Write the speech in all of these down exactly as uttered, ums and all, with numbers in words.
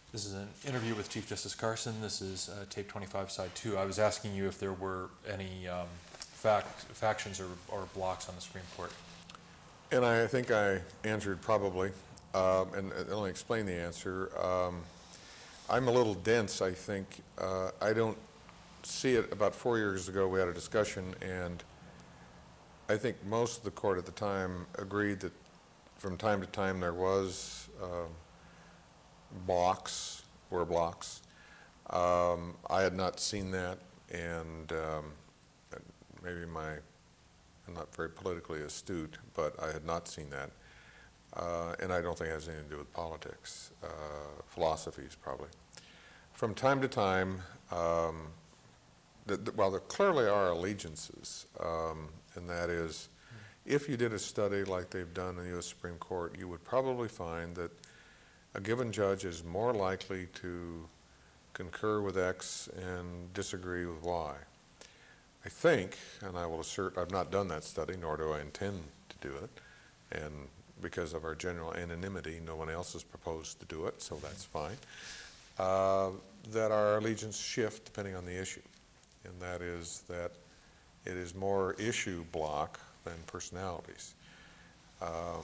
This is an interview with Chief Justice Carson. This is uh, tape twenty-five, side two. I was asking you if there were any um, fact, factions or, or blocks on the Supreme Court. And I think I answered probably, um, and, and let me explain the answer. Um, I'm a little dense, I think. Uh, I don't see it. About four years ago, we had a discussion, and I think most of the court at the time agreed that from time to time there was uh, blocks, were blocks. Um, I had not seen that, and um, maybe my, I'm not very politically astute, but I had not seen that. Uh, and I don't think it has anything to do with politics, uh, philosophies probably. From time to time, um, the, the, well, there clearly are allegiances, um, and that is, if you did a study like they've done in the U S Supreme Court, you would probably find that a given judge is more likely to concur with X and disagree with Y. I think, and I will assert I've not done that study, nor do I intend to do it, and because of our general anonymity, no one else has proposed to do it, so that's fine, uh, that our allegiance shift depending on the issue. And that is that it is more issue block than personalities. Um,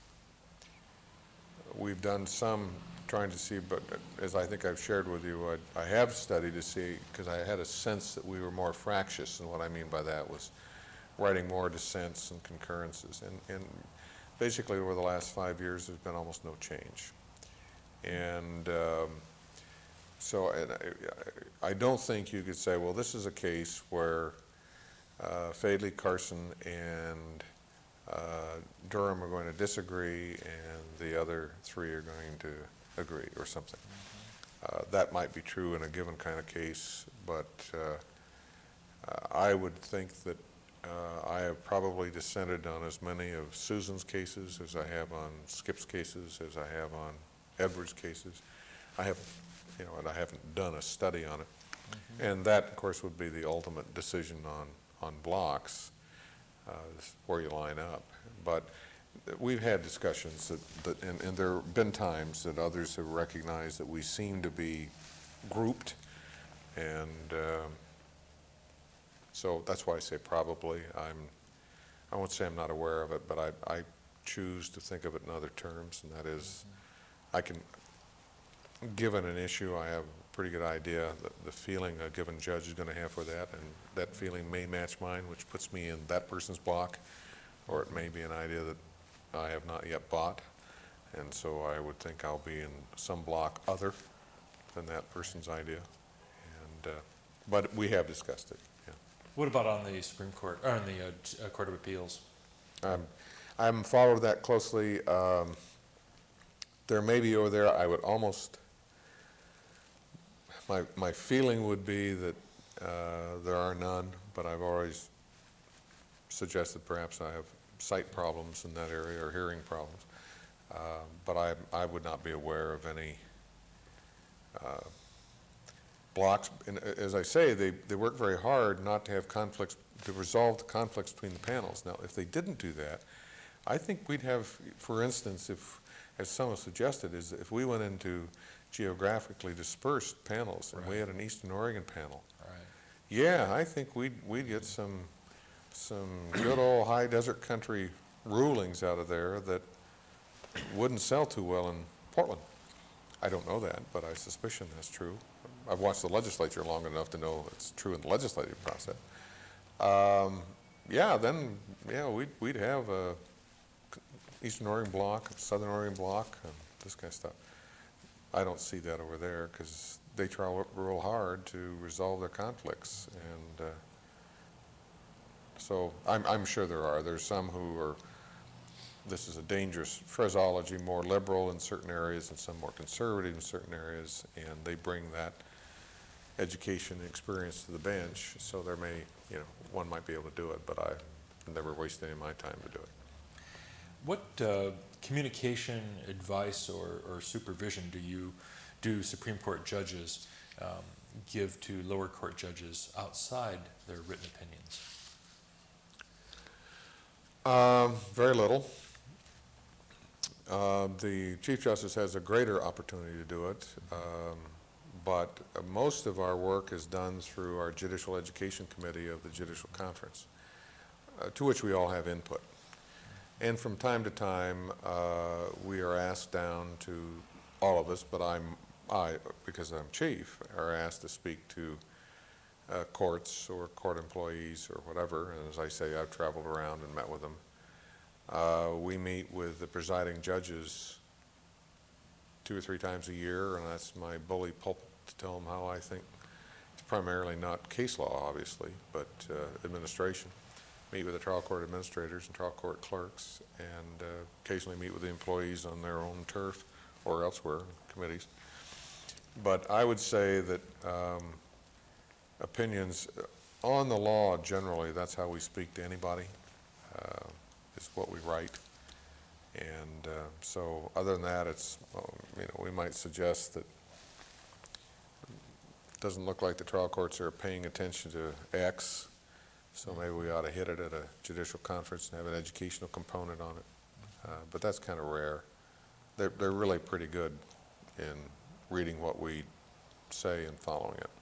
we've done some trying to see, but as I think I've shared with you, I, I have studied to see, because I had a sense that we were more fractious, and what I mean by that was writing more dissents and concurrences. And, and basically over the last five years, there's been almost no change. And um, so and I, I don't think you could say, well, this is a case where uh, Fadley, Carson, and uh, Durham are going to disagree, and the other three are going to agree, or something. Uh, that might be true in a given kind of case, but uh, uh, I would think that uh, I have probably dissented on as many of Susan's cases as I have on Skip's cases, as I have on Edwards' cases. I have, you know, and I haven't done a study on it. Mm-hmm. And that, of course, would be the ultimate decision on, on blocks, uh, where you line up. But we've had discussions that, that and, and there have been times that others have recognized that we seem to be grouped, and uh, so that's why I say probably. I'm, I won't say I'm not aware of it, but I, I choose to think of it in other terms, and that is, I can, given an issue, I have a pretty good idea that the feeling a given judge is going to have for that, and that feeling may match mine, which puts me in that person's block, or it may be an idea that I have not yet bought, and so I would think I'll be in some block other than that person's idea. And uh, but we have discussed it. Yeah. What about on the Supreme Court, or on the uh, Court of Appeals? Um, I'm followed that closely. Um, there may be over there. I would almost. My my feeling would be that uh, there are none, but I've always suggested perhaps I have sight problems in that area, or hearing problems, uh, but I, I would not be aware of any uh, blocks. And as I say, they, they work very hard not to have conflicts, to resolve the conflicts between the panels. Now, if they didn't do that, I think we'd have, for instance, if, as someone suggested, is if we went into geographically dispersed panels, and right. we had an Eastern Oregon panel, right. yeah, I think we'd, we'd get some some good old high desert country rulings out of there that wouldn't sell too well in Portland. I don't know that, but I suspicion that's true. I've watched the legislature long enough to know it's true in the legislative process. Um, yeah, then, yeah, we'd, we'd have a Eastern Oregon block, Southern Oregon block, and this kind of stuff. I don't see that over there because they try real hard to resolve their conflicts, and uh, so I'm, I'm sure there are. There's some who are, this is a dangerous phraseology, more liberal in certain areas and some more conservative in certain areas, and they bring that education and experience to the bench, so there may, you know, one might be able to do it, but I've never wasted any of my time to do it. What uh, communication, advice, or, or supervision do you, do Supreme Court judges um, give to lower court judges outside their written opinions? Um, very little. Uh, The Chief Justice has a greater opportunity to do it, um, but uh, most of our work is done through our Judicial Education Committee of the Judicial Conference, uh, to which we all have input. And from time to time, uh, we are asked down to, all of us, but I'm, I, because I'm chief, are asked to speak to uh, courts or court employees or whatever. And as I say, I've traveled around and met with them. Uh, we meet with the presiding judges two or three times a year, and that's my bully pulpit to tell them how I think. It's primarily not case law, obviously, but uh, administration. Meet with the trial court administrators and trial court clerks, and uh, occasionally meet with the employees on their own turf or elsewhere, committees. But I would say that um, opinions on the law, generally, that's how we speak to anybody, uh, is what we write. And uh, so other than that, it's, well, you know, we might suggest that it doesn't look like the trial courts are paying attention to X, so maybe we ought to hit it at a judicial conference and have an educational component on it. Uh, but that's kind of rare. They're, they're really pretty good in reading what we say and following it.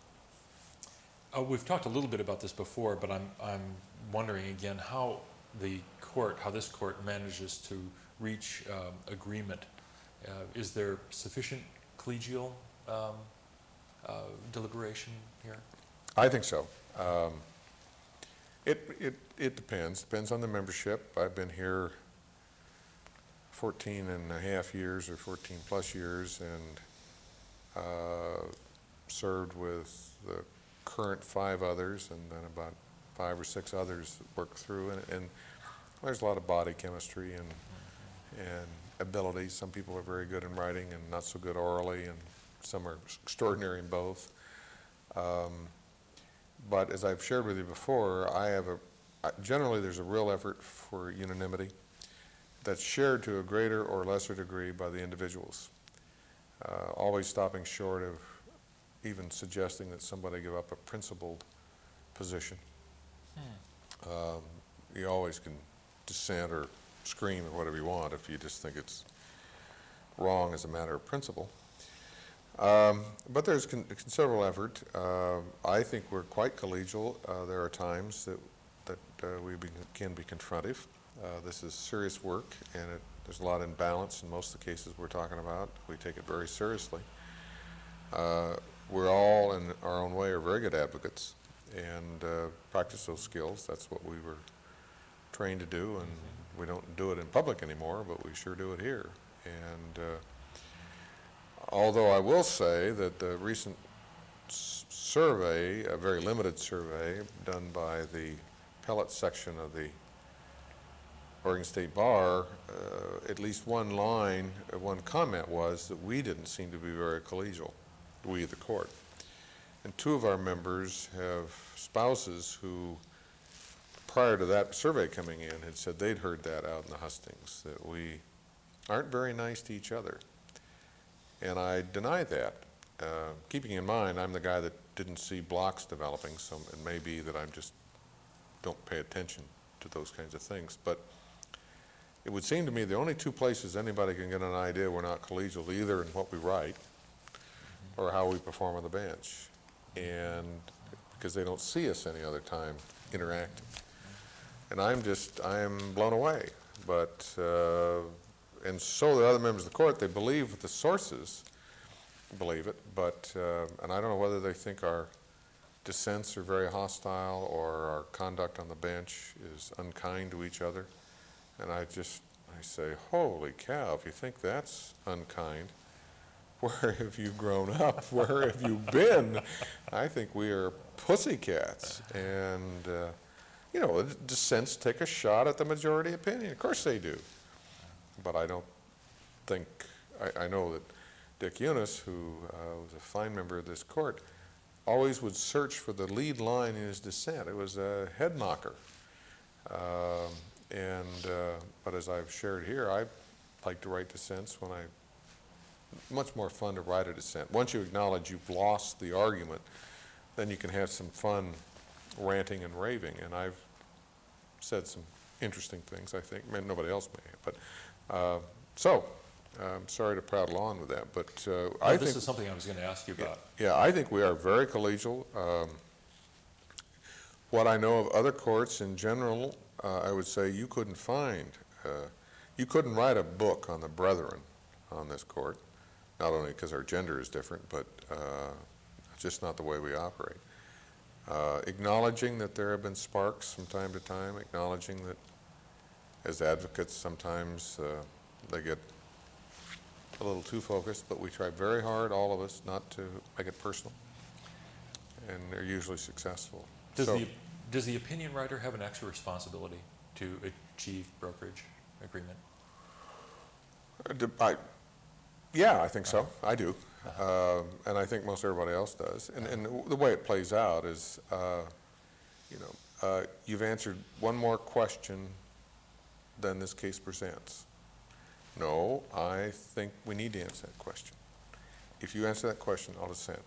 Uh, we've talked a little bit about this before, but I'm, I'm wondering again how the court, how this court manages to reach um, agreement. Uh, is there sufficient collegial um, uh, deliberation here? I think so. Um, It, it, it depends, depends on the membership. I've been here fourteen and a half years or fourteen plus years, and uh, served with the current five others, and then about five or six others worked through, and, and there's a lot of body chemistry and, and ability. Some people are very good in writing and not so good orally, and some are extraordinary in both. Um, But as I've shared with you before, I have a, generally there's a real effort for unanimity that's shared to a greater or lesser degree by the individuals, uh, always stopping short of even suggesting that somebody give up a principled position. Hmm. Um, you always can dissent or scream or whatever you want if you just think it's wrong as a matter of principle. Um, but there's con considerable effort. Uh, I think we're quite collegial. Uh, there are times that, that uh, we be, can be confrontive. Uh, this is serious work, and it, there's a lot of imbalance in most of the cases we're talking about. We take it very seriously. Uh, we're all, in our own way, are very good advocates and uh, practice those skills. That's what we were trained to do, and we don't do it in public anymore, but we sure do it here. And uh, although I will say that the recent s survey, a very limited survey done by the appellate section of the Oregon State Bar, uh, at least one line, uh, one comment was that we didn't seem to be very collegial, we the court. And two of our members have spouses who, prior to that survey coming in, had said they'd heard that out in the hustings, that we aren't very nice to each other. And I deny that, uh, keeping in mind I'm the guy that didn't see blocks developing, so it may be that I just don't pay attention to those kinds of things. But it would seem to me the only two places anybody can get an idea we're not collegial, either in what we write or how we perform on the bench, and because they don't see us any other time interacting. And I'm just, I'm blown away. But uh, and so the other members of the court, they believe the sources believe it, but, uh, and I don't know whether they think our dissents are very hostile or our conduct on the bench is unkind to each other. And I just, I say, holy cow, if you think that's unkind, where have you grown up? Where have you been? I think we are pussycats. And, uh, you know, dissents take a shot at the majority opinion. Of course they do. But I don't think, I, I know that Dick Eunice, who uh, was a fine member of this court, always would search for the lead line in his dissent. It was a head knocker. Um, and, uh, but as I've shared here, I like to write dissents when I, much more fun to write a dissent. Once you acknowledge you've lost the argument, then you can have some fun ranting and raving. And I've said some interesting things, I think. Man, nobody else may, but Uh, so, I'm sorry to prattle on with that, but uh, No, I this think... is something I was going to ask you about. Yeah, I think we are very collegial. Um, What I know of other courts in general, uh, I would say you couldn't find, uh, you couldn't write a book on the brethren on this court, not only because our gender is different, but uh, it's just not the way we operate. Uh, acknowledging that there have been sparks from time to time, acknowledging that as advocates sometimes uh, they get a little too focused, but we try very hard, all of us, not to make it personal, and they're usually successful. Does So, the does the opinion writer have an extra responsibility to achieve brokerage agreement? uh, d- I, yeah, I think so. I do. Um, and I think most everybody else does. And, and the way it plays out is, uh, you know, uh, you've answered one more question than this case presents. No, I think we need to answer that question. If you answer that question, I'll dissent.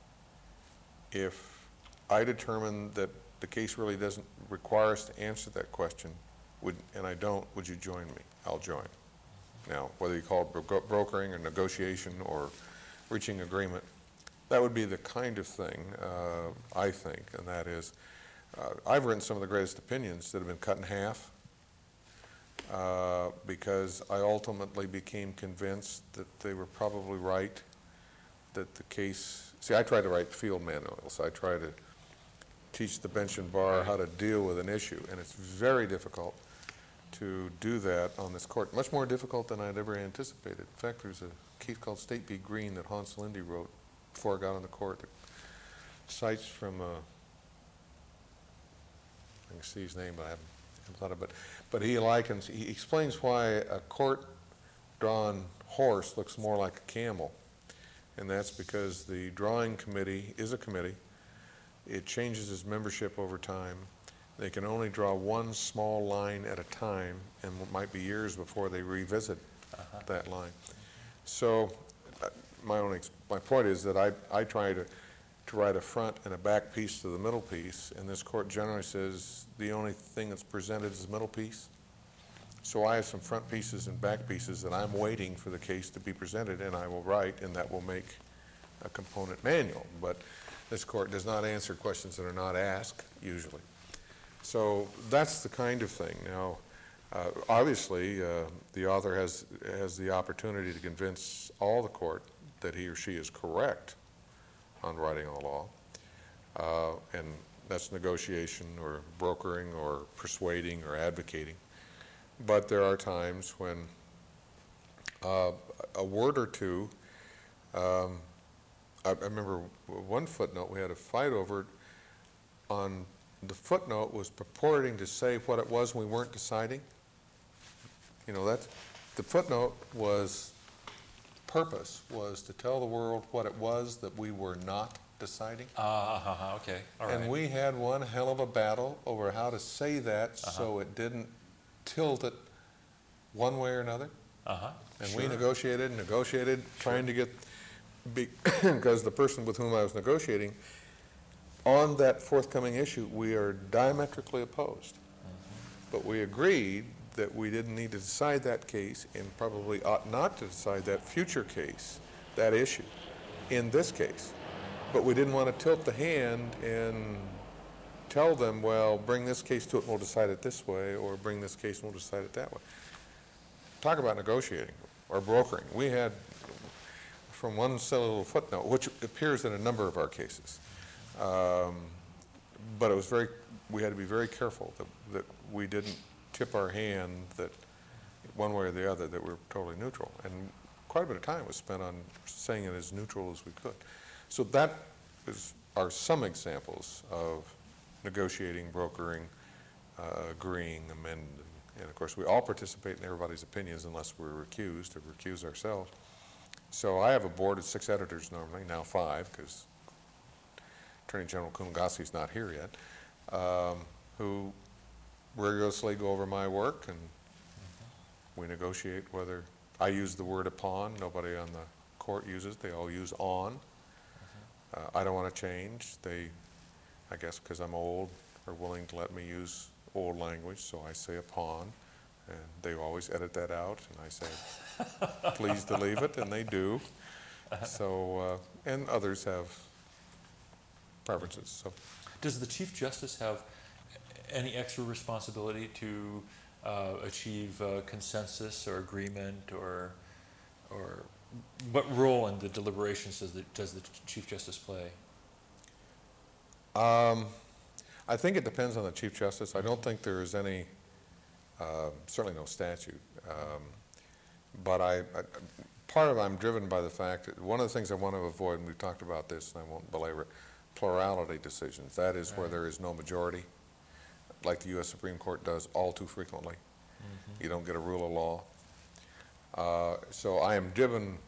If I determine that the case really doesn't require us to answer that question, would, and I don't, would you join me? I'll join. Now, whether you call it bro brokering or negotiation or reaching agreement, that would be the kind of thing, uh, I think, and that is, uh, I've written some of the greatest opinions that have been cut in half uh, because I ultimately became convinced that they were probably right, that the case, see, I try to write field manuals. I try to teach the bench and bar how to deal with an issue, and it's very difficult to do that on this court. Much more difficult than I'd ever anticipated. In fact, there's a case called State v. Green that Hans Lindy wrote before I got on the court that cites from, uh, I can see his name, but I haven't, haven't thought of it. But he likens, he explains why a court-drawn horse looks more like a camel, and that's because the drawing committee is a committee. It changes its membership over time. They can only draw one small line at a time, and it might be years before they revisit uh-huh. that line. So uh, my only my point is that I, I try to, to write a front and a back piece to the middle piece, and this court generally says the only thing that's presented is the middle piece. So I have some front pieces and back pieces that I'm waiting for the case to be presented, and I will write, and that will make a component manual. But this court does not answer questions that are not asked, usually. So that's the kind of thing. Now, uh, obviously, uh, the author has, has the opportunity to convince all the court that he or she is correct on writing a law, uh, and that's negotiation or brokering or persuading or advocating. But there are times when uh, a word or two, um, I, I remember one footnote we had a fight over. On the footnote was purporting to say what it was we weren't deciding. You know, that's, the footnote was, purpose was to tell the world what it was that we were not deciding. Ah, uh, uh, okay, all right. And we had one hell of a battle over how to say that uh-huh. so it didn't tilt it one way or another. Uh-huh. And sure. we negotiated and negotiated, sure. trying to get, because the person with whom I was negotiating, on that forthcoming issue, we are diametrically opposed. Mm-hmm. But we agreed that we didn't need to decide that case and probably ought not to decide that future case, that issue, in this case. But we didn't want to tilt the hand and tell them, well, bring this case to it and we'll decide it this way, or bring this case and we'll decide it that way. Talk about negotiating or brokering. We had, from one silly little footnote, which appears in a number of our cases, um, but it was very, we had to be very careful that, that we didn't tip our hand that one way or the other that we're totally neutral. And quite a bit of time was spent on saying it as neutral as we could. So that is, are some examples of negotiating, brokering, uh, agreeing, amending. And of course, we all participate in everybody's opinions unless we're recused or recuse ourselves. So I have a board of six editors normally, now five, because Attorney General Kunigasi's not here yet, um, who rigorously go over my work, and mm-hmm. we negotiate whether, I use the word upon, nobody on the court uses, they all use on. Mm-hmm. uh, I don't want to change. They, I guess because I'm old, are willing to let me use old language, so I say upon, And they always edit that out, and I say, please delete it, and they do. So, uh, and others have preferences, so. Does the Chief Justice have any extra responsibility to uh, achieve uh, consensus or agreement, or or what role in the deliberations does the, does the Chief Justice play? Um, I think it depends on the Chief Justice. I don't think there is any, uh, certainly no statute. Um, but I, I, part of it, I'm driven by the fact that one of the things I want to avoid, and we've talked about this, and I won't belabor it, plurality decisions. That is where Right. there is no majority, like the U S Supreme Court does all too frequently. Mm-hmm. You don't get a rule of law. Uh, so I am driven,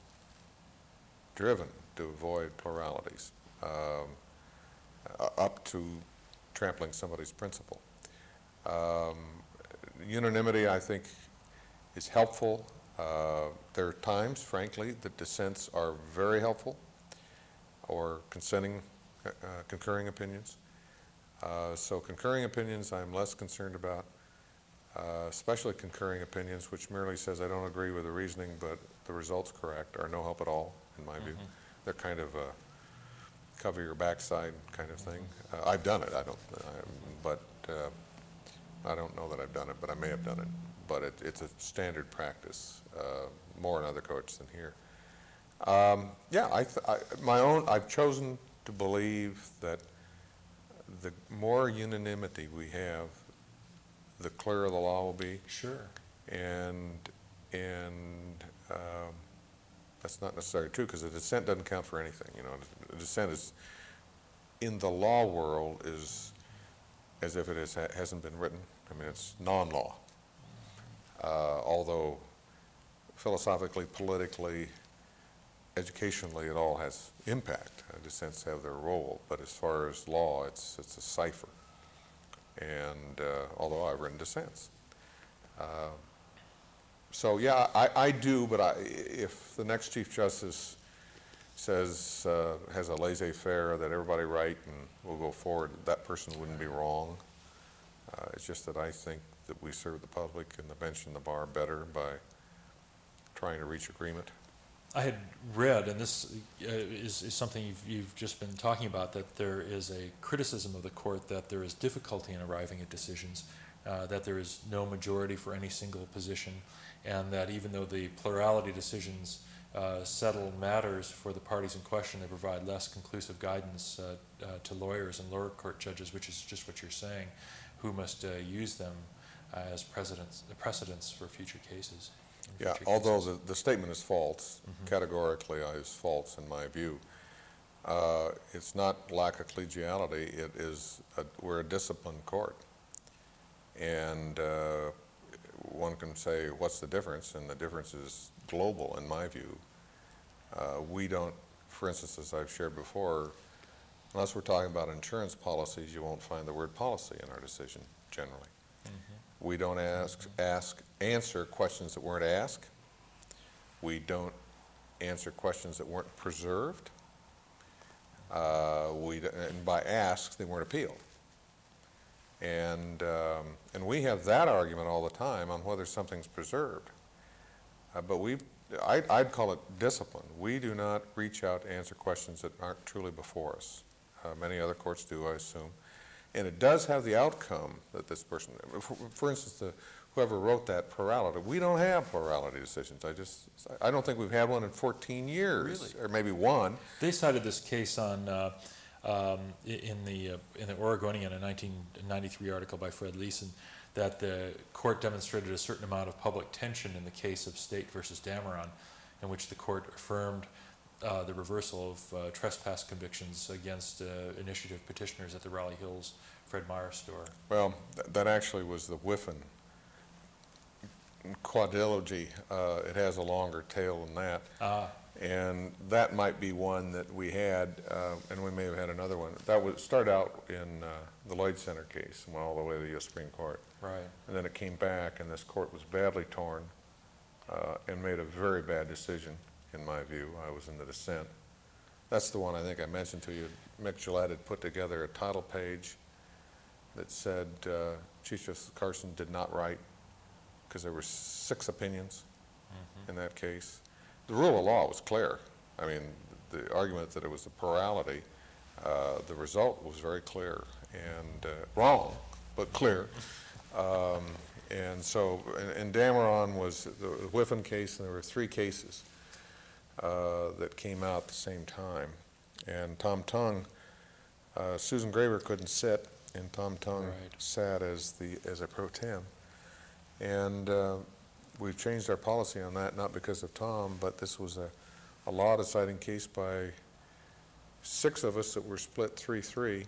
driven to avoid pluralities, um, uh, up to trampling somebody's principle. Um, unanimity, I think, is helpful. Uh, there are times, frankly, that dissents are very helpful, or consenting, uh, concurring opinions. Uh, so concurring opinions I'm less concerned about, uh, especially concurring opinions which merely says I don't agree with the reasoning but the result's correct, are no help at all, in my view. Mm-hmm. They're kind of a cover your backside kind of thing. Uh, I've done it, I don't, I, but uh, I don't know that I've done it, but I may have done it. But it, it's a standard practice, uh, more in other courts than here. Um, yeah, I, th I, my own, I've chosen to believe that the more unanimity we have, the clearer the law will be. Sure. And, and um, that's not necessarily true, because the dissent doesn't count for anything. You know, the dissent is, in the law world, is as if it is, hasn't been written. I mean, it's non-law. Uh, although philosophically, politically, educationally, it all has impact. Uh, dissents have their role, but as far as law, it's it's a cipher. And uh, although I've written dissents, uh, so yeah, I, I do. But I, if the next Chief Justice says uh, has a laissez-faire that everybody write and we'll go forward, that person wouldn't be wrong. Uh, it's just that I think that we serve the public and the bench and the bar better by trying to reach agreement. I had read, and this uh, is, is something you've, you've just been talking about, that there is a criticism of the court that there is difficulty in arriving at decisions, uh, that there is no majority for any single position, and that even though the plurality decisions uh, settle matters for the parties in question, they provide less conclusive guidance uh, uh, to lawyers and lower court judges, which is just what you're saying, who must uh, use them uh, as precedents, precedents for future cases. Yeah, future although cases. the, the statement is false, Mhm. categorically is false in my view. Uh, it's not lack of collegiality, it is, a, we're a disciplined court. And uh, one can say, what's the difference? And the difference is global in my view. Uh, we don't, for instance, as I've shared before, unless we're talking about insurance policies, you won't find the word policy in our decision generally. Mm-hmm. We don't ask, ask, answer questions that weren't asked. We don't answer questions that weren't preserved. Uh, we, and by asked, they weren't appealed. And, um, and we have that argument all the time on whether something's preserved. Uh, but we, I'd, I'd call it discipline. We do not reach out to answer questions that aren't truly before us. Uh, many other courts do, I assume. And it does have the outcome that this person, for, for instance, the, whoever wrote that plurality, we don't have plurality decisions. I just, I don't think we've had one in fourteen years, Really? or maybe one. They cited this case on uh, um, i- in the uh, in the Oregonian, a nineteen ninety-three article by Fred Leeson, that the court demonstrated a certain amount of public tension in the case of State versus Dameron, in which the court affirmed uh, the reversal of uh, trespass convictions against uh, initiative petitioners at the Raleigh Hills Fred Meyer store. Well, th that actually was the Whiffen quadrilogy. Uh, it has a longer tail than that. Ah, And that might be one that we had, uh, and we may have had another one. That would start out in uh, the Lloyd Center case and went all the way to the U S Supreme Court. right. And then it came back, and this court was badly torn uh, and made a very bad decision, in my view. I was in the dissent. That's the one I think I mentioned to you. Mick Gillette had put together a title page that said uh, Chief Justice Carson did not write because there were six opinions mm-hmm. in that case. The rule of law was clear. I mean, the argument that it was a plurality, uh, the result was very clear and uh, wrong, but clear. Um, and so, and, and Dameron was the Whiffen case, and there were three cases uh, that came out at the same time. And Tom Tongue, uh, Susan Graber couldn't sit, and Tom Tongue right. sat as the as a pro tem. And uh, we've changed our policy on that, not because of Tom, but this was a, a law deciding case by six of us that were split three three,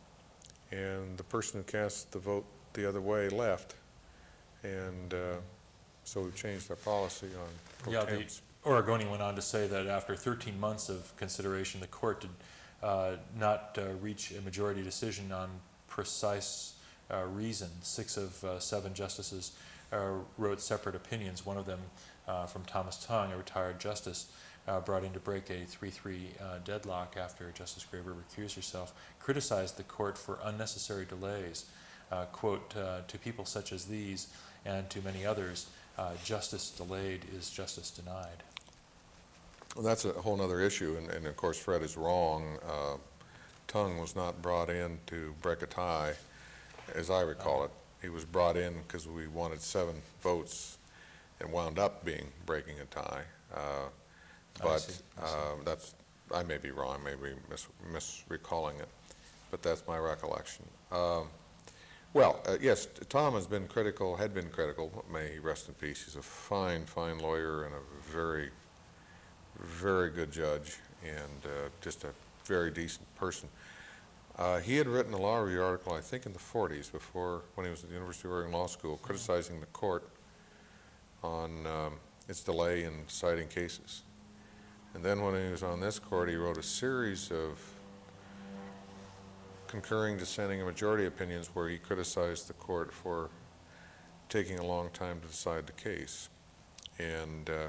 and the person who cast the vote the other way left. And uh, so we've changed our policy on pro yeah, temps. The Oregonian went on to say that after thirteen months of consideration, the court did uh, not uh, reach a majority decision on precise uh, reason. Six of uh, seven justices uh, wrote separate opinions. One of them uh, from Thomas Tongue, a retired justice, uh, brought in to break a three three uh, deadlock after Justice Graber recused herself, criticized the court for unnecessary delays. Uh, quote, uh, to people such as these and to many others, uh, justice delayed is justice denied. Well, that's a whole other issue, and, and of course Fred is wrong. Uh, Tongue was not brought in to break a tie, as I recall it. He was brought in because we wanted seven votes and wound up being breaking a tie. Uh, but I see. I see. Uh, that's, I may be wrong, maybe mis misrecalling it, but that's my recollection. Um, well, uh, yes, Tom has been critical, had been critical, may he rest in peace. He's a fine, fine lawyer and a very, very good judge, and uh, just a very decent person. Uh, he had written a law review article, I think in the forties, before, when he was at the University of Oregon Law School, criticizing the court on um, its delay in deciding cases. And then when he was on this court, he wrote a series of concurring, dissenting, and majority opinions where he criticized the court for taking a long time to decide the case. And uh,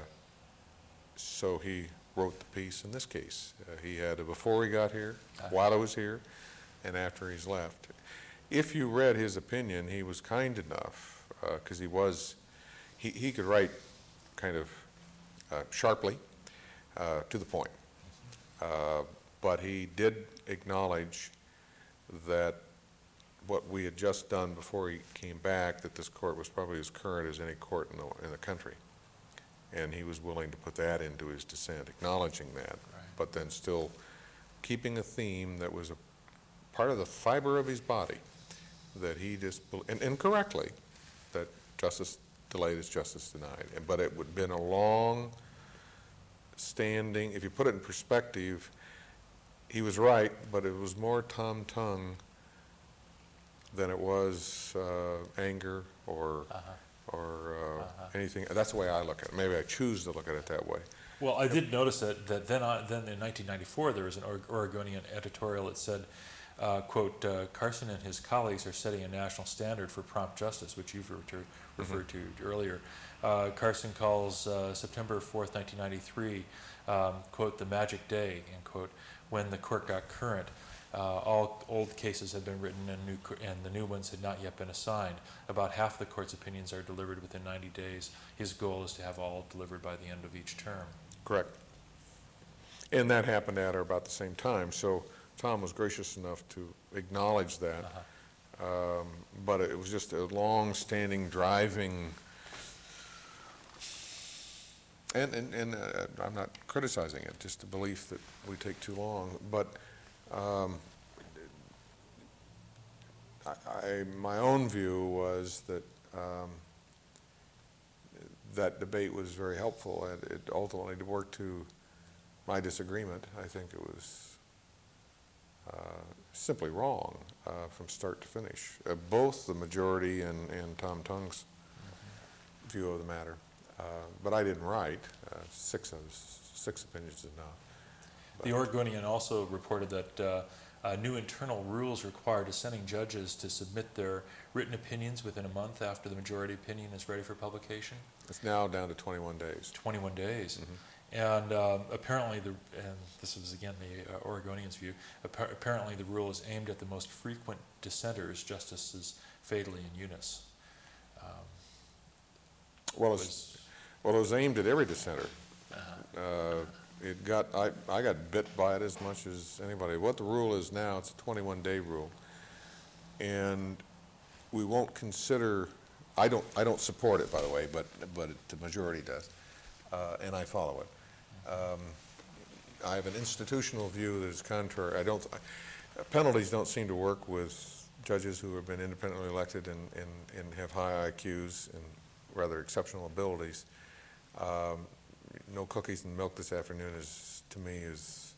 so he wrote the piece in this case. Uh, he had it before he got here, while I was here, and after he's left. If you read his opinion, he was kind enough, because uh, he was, he, he could write kind of uh, sharply, uh, to the point. Uh, but he did acknowledge that what we had just done before he came back, that this court was probably as current as any court in the, in the country. And he was willing to put that into his dissent, acknowledging that, right. But then still keeping a theme that was a part of the fiber of his body, that he just, and, and correctly, that justice delayed is justice denied. And, but it would have been a long standing, if you put it in perspective, he was right, but it was more Tom Tongue than it was uh, anger or uh-huh. or uh, uh-huh. anything. That's the way I look at it. Maybe I choose to look at it that way. Well, I did notice that, that then, I, then in nineteen ninety-four there was an Oregonian editorial that said, uh, quote, uh, Carson and his colleagues are setting a national standard for prompt justice, which you've referred, referred mm-hmm. to earlier. Uh, Carson calls uh, September fourth, nineteen ninety-three, um, quote, the magic day, end quote, when the court got current. Uh, all old cases had been written and, new, and the new ones had not yet been assigned. About half the court's opinions are delivered within ninety days. His goal is to have all delivered by the end of each term. Correct. And that happened at or about the same time. So Tom was gracious enough to acknowledge that. Uh-huh. um, but it was just a long-standing driving, and, and, and uh, I'm not criticizing it, just a belief that we take too long. But Um, I, I, my own view was that um, that debate was very helpful, and it ultimately worked to my disagreement. I think it was uh, simply wrong uh, from start to finish, uh, both the majority and, and Tom Tongue's mm-hmm. view of the matter. Uh, but I didn't write. Uh, six, of, six opinions is enough. The Oregonian also reported that uh, uh, new internal rules require dissenting judges to submit their written opinions within a month after the majority opinion is ready for publication. It's now down to twenty-one days. twenty-one days. Mm-hmm. And um, apparently, the, and this was again the uh, Oregonian's view, appa apparently the rule is aimed at the most frequent dissenters, justices Fadley and Eunice. Um, Well, it's, was, well, it was aimed at every dissenter. uh, Uh, It got, I, I got bit by it as much as anybody. What the rule is now, it's a twenty-one day rule. And we won't consider, I don't, I don't support it, by the way, but, but it- the majority does, uh, and I follow it. Um, I have an institutional view that is contrary. I don't, penalties don't seem to work with judges who have been independently elected and, and, and have high I Qs and rather exceptional abilities. Um, no cookies and milk this afternoon is, to me, is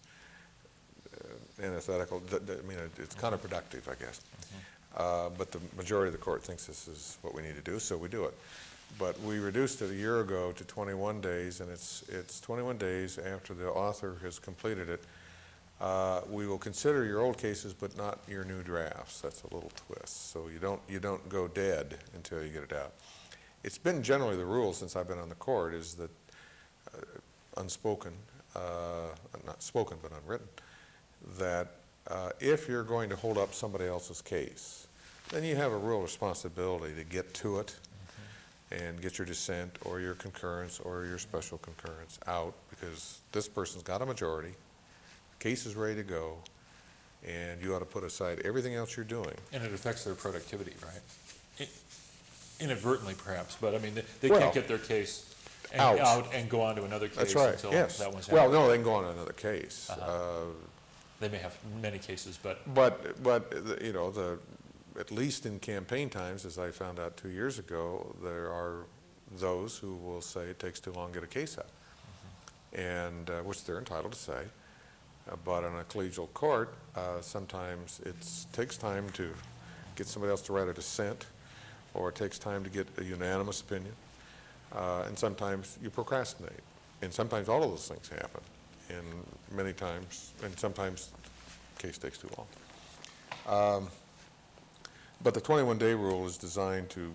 uh, antithetical. Th- th- I mean, it- it's counterproductive, I guess. Uh, but the majority of the court thinks this is what we need to do, so we do it. But we reduced it a year ago to twenty-one days, and it's, it's twenty-one days after the author has completed it. Uh, we will consider your old cases, but not your new drafts. That's a little twist. So you don't, you don't go dead until you get it out. It's been generally the rule since I've been on the court is that uh, unspoken, uh, not spoken but unwritten, that uh, if you're going to hold up somebody else's case, then you have a real responsibility to get to it mm-hmm. and get your dissent or your concurrence or your special concurrence out, because this person's got a majority, the case is ready to go, and you ought to put aside everything else you're doing. and it affects their productivity, right? It- Inadvertently, perhaps, but I mean, they, they Well, can't get their case and out. out and go on to another case That's right, until yes. that one's Well, handled. no, they can go on to another case. Uh-huh. Uh, They may have many cases, but But, but, the- you know, the, at least in campaign times, as I found out two years ago, there are those who will say it takes too long to get a case out. Mm-hmm. And, uh, which they're entitled to say. Uh, But in a collegial court, uh, sometimes it takes time to get somebody else to write a dissent, or it takes time to get a unanimous opinion. Uh, and sometimes you procrastinate. And sometimes all of those things happen. And many times, and sometimes the case takes too long. Um, but the twenty-one day rule is designed to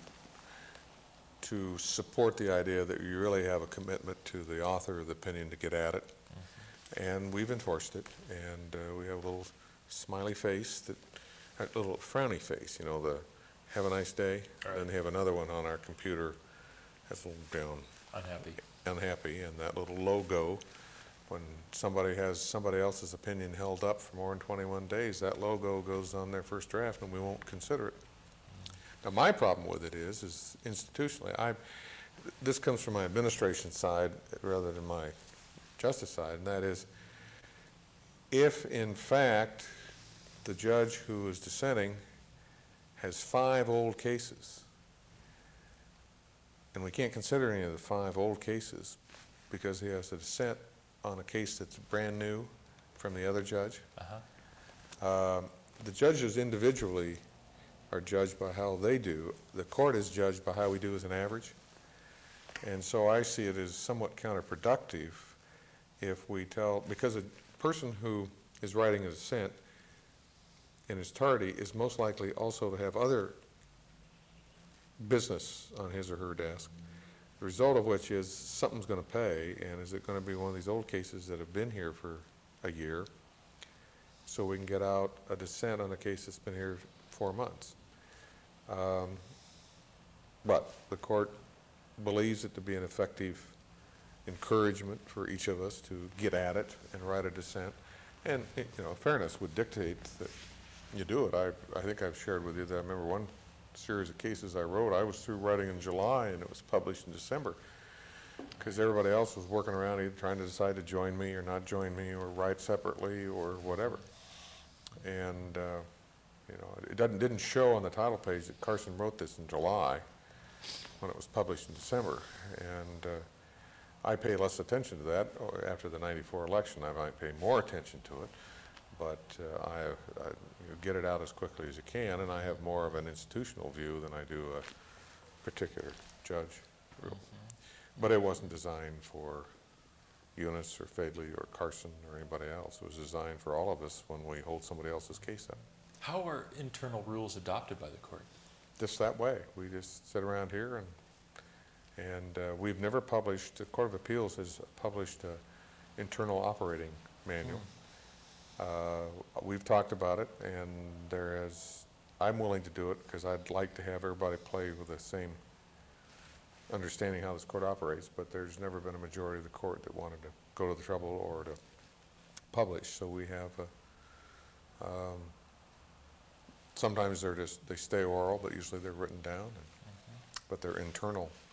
to support the idea that you really have a commitment to the author of the opinion to get at it. Mm-hmm. And we've enforced it, and uh, we have a little smiley face, that a little frowny face, you know, the have a nice day, right. and then have another one on our computer that's a little down, unhappy. unhappy, and that little logo, when somebody has somebody else's opinion held up for more than twenty-one days, that logo goes on their first draft and we won't consider it. Mm-hmm. Now, my problem with it is, is institutionally, I, this comes from my administration side rather than my justice side, and that is, if in fact the judge who is dissenting has five old cases, and we can't consider any of the five old cases because he has a dissent on a case that's brand new from the other judge. Uh-huh. Um, the judges individually are judged by how they do. The court is judged by how we do as an average. And so I see it as somewhat counterproductive if we tell, because a person who is writing a dissent and is tardy is most likely also to have other business on his or her desk, the result of which is something's going to pay, and is it going to be one of these old cases that have been here for a year, so we can get out a dissent on a case that's been here four months. Um, but the court believes it to be an effective encouragement for each of us to get at it and write a dissent. And, you know, fairness would dictate that you do it. I, I think I've shared with you that I remember one series of cases I wrote, I was through writing in July and it was published in December because everybody else was working around either trying to decide to join me or not join me or write separately or whatever. And, uh, you know, it doesn't, didn't show on the title page that Carson wrote this in July when it was published in December. And uh, I pay less attention to that. After the ninety-four election, I might pay more attention to it. But uh, I, I you get it out as quickly as you can, and I have more of an institutional view than I do a particular judge rule. Mm-hmm. But it wasn't designed for Eunice or Fadley or Carson or anybody else. It was designed for all of us when we hold somebody else's case up. How are internal rules adopted by the court? Just that way. We just sit around here, and and uh, we've never published, the Court of Appeals has published an internal operating manual. Mm. Uh, we've talked about it, and there is, I'm willing to do it because I'd like to have everybody play with the same understanding how this court operates, but there's never been a majority of the court that wanted to go to the trouble or to publish. So we have, a, um, sometimes they're just, they stay oral, but usually they're written down, and, but they're internal